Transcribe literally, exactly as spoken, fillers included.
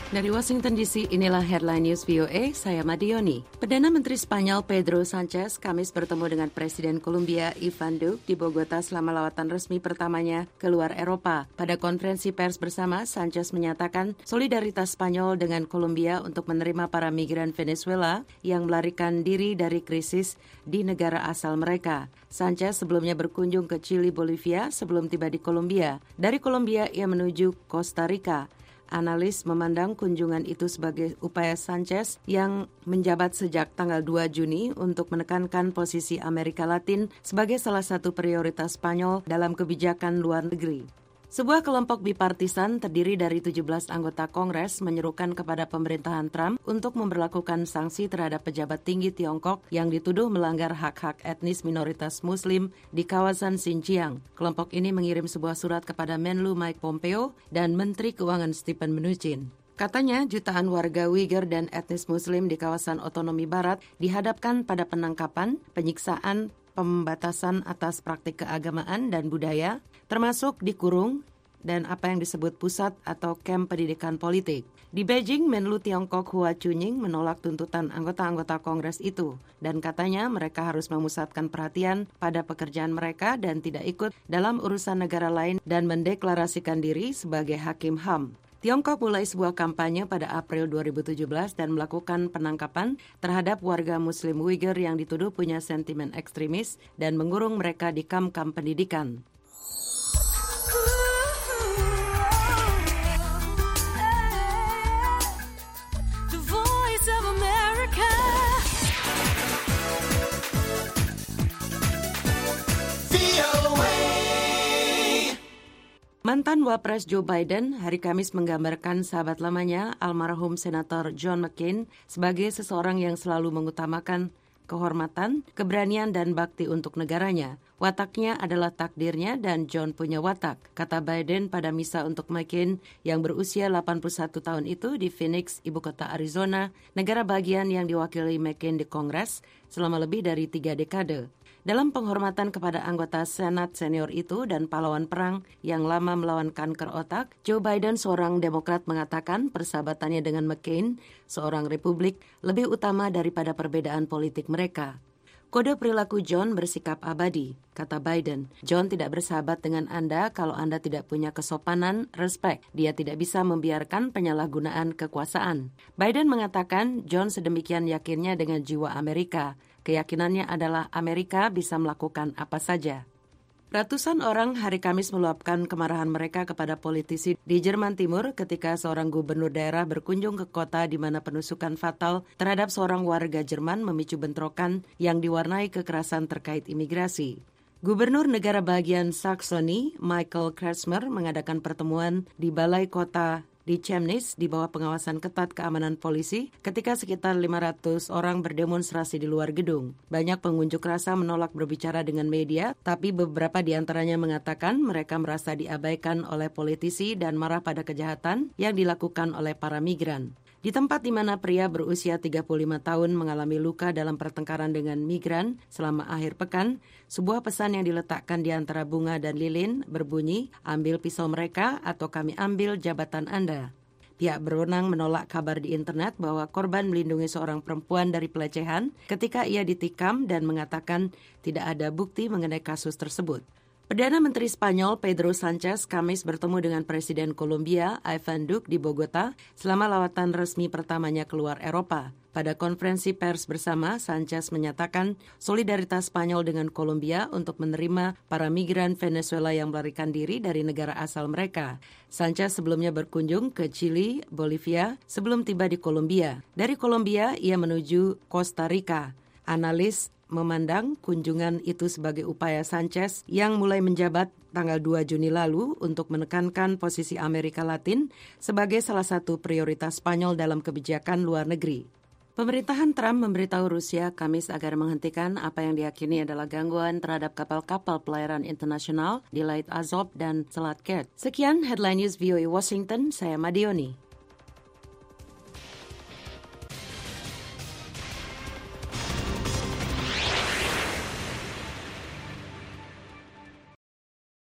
Dari Washington D C, inilah Headline News V O A, saya Madioni. Perdana Menteri Spanyol Pedro Sanchez Kamis bertemu dengan Presiden Kolombia Iván Duque di Bogota selama lawatan resmi pertamanya keluar Eropa. Pada konferensi pers bersama, Sanchez menyatakan solidaritas Spanyol dengan Kolombia untuk menerima para migran Venezuela yang melarikan diri dari krisis di negara asal mereka. Sanchez sebelumnya berkunjung ke Chili, Bolivia sebelum tiba di Kolombia. Dari Kolombia, ia menuju Costa Rica. Analis memandang kunjungan itu sebagai upaya Sanchez yang menjabat sejak tanggal dua Juni untuk menekankan posisi Amerika Latin sebagai salah satu prioritas Spanyol dalam kebijakan luar negeri. Sebuah kelompok bipartisan terdiri dari tujuh belas anggota Kongres menyerukan kepada pemerintahan Trump untuk memberlakukan sanksi terhadap pejabat tinggi Tiongkok yang dituduh melanggar hak-hak etnis minoritas Muslim di kawasan Xinjiang. Kelompok ini mengirim sebuah surat kepada Menlu Mike Pompeo dan Menteri Keuangan Stephen Mnuchin. Katanya, jutaan warga Uyghur dan etnis Muslim di kawasan otonomi Barat dihadapkan pada penangkapan, penyiksaan, pembatasan atas praktik keagamaan dan budaya, termasuk dikurung dan apa yang disebut pusat atau kamp pendidikan politik. Di Beijing, Menlu Tiongkok Hua Chunying menolak tuntutan anggota-anggota Kongres itu dan katanya mereka harus memusatkan perhatian pada pekerjaan mereka dan tidak ikut dalam urusan negara lain dan mendeklarasikan diri sebagai hakim H A M. Tiongkok mulai sebuah kampanye pada April dua ribu tujuh belas dan melakukan penangkapan terhadap warga Muslim Uyghur yang dituduh punya sentimen ekstremis dan mengurung mereka di kamp-kamp pendidikan. Mantan Wapres Joe Biden hari Kamis menggambarkan sahabat lamanya, almarhum Senator John McCain, sebagai seseorang yang selalu mengutamakan kehormatan, keberanian, dan bakti untuk negaranya. Wataknya adalah takdirnya dan John punya watak, kata Biden pada misa untuk McCain yang berusia delapan puluh satu tahun itu di Phoenix, ibu kota Arizona, negara bagian yang diwakili McCain di Kongres selama lebih dari tiga dekade. Dalam penghormatan kepada anggota Senat senior itu dan pahlawan perang yang lama melawan kanker otak, Joe Biden, seorang Demokrat, mengatakan persahabatannya dengan McCain, seorang Republik, lebih utama daripada perbedaan politik mereka. Kode perilaku John bersikap abadi, kata Biden. John tidak bersahabat dengan Anda kalau Anda tidak punya kesopanan, respek. Dia tidak bisa membiarkan penyalahgunaan kekuasaan. Biden mengatakan John sedemikian yakinnya dengan jiwa Amerika. Keyakinannya adalah Amerika bisa melakukan apa saja. Ratusan orang hari Kamis meluapkan kemarahan mereka kepada politisi di Jerman Timur ketika seorang gubernur daerah berkunjung ke kota di mana penusukan fatal terhadap seorang warga Jerman memicu bentrokan yang diwarnai kekerasan terkait imigrasi. Gubernur negara bagian Saxony, Michael Kretschmer, mengadakan pertemuan di balai kota di Chemnitz di bawah pengawasan ketat keamanan polisi ketika sekitar lima ratus orang berdemonstrasi di luar gedung. Banyak pengunjuk rasa menolak berbicara dengan media, tapi beberapa di antaranya mengatakan mereka merasa diabaikan oleh politisi dan marah pada kejahatan yang dilakukan oleh para migran. Di tempat di mana pria berusia tiga puluh lima tahun mengalami luka dalam pertengkaran dengan migran selama akhir pekan, sebuah pesan yang diletakkan di antara bunga dan lilin berbunyi, "Ambil pisau mereka atau kami ambil jabatan Anda." Pihak berwenang menolak kabar di internet bahwa korban melindungi seorang perempuan dari pelecehan ketika ia ditikam dan mengatakan tidak ada bukti mengenai kasus tersebut. Perdana Menteri Spanyol Pedro Sanchez Kamis bertemu dengan Presiden Kolombia Iván Duque di Bogota selama lawatan resmi pertamanya keluar Eropa. Pada konferensi pers bersama, Sanchez menyatakan solidaritas Spanyol dengan Kolombia untuk menerima para migran Venezuela yang melarikan diri dari negara asal mereka. Sanchez sebelumnya berkunjung ke Chili, Bolivia sebelum tiba di Kolombia. Dari Kolombia, ia menuju Costa Rica. Analis memandang kunjungan itu sebagai upaya Sanchez yang mulai menjabat tanggal dua Juni lalu untuk menekankan posisi Amerika Latin sebagai salah satu prioritas Spanyol dalam kebijakan luar negeri. Pemerintahan Trump memberitahu Rusia Kamis agar menghentikan apa yang diyakini adalah gangguan terhadap kapal-kapal pelayaran internasional di Laut Azov dan Selat Kerch. Sekian Headline News V O A Washington, saya Madioni.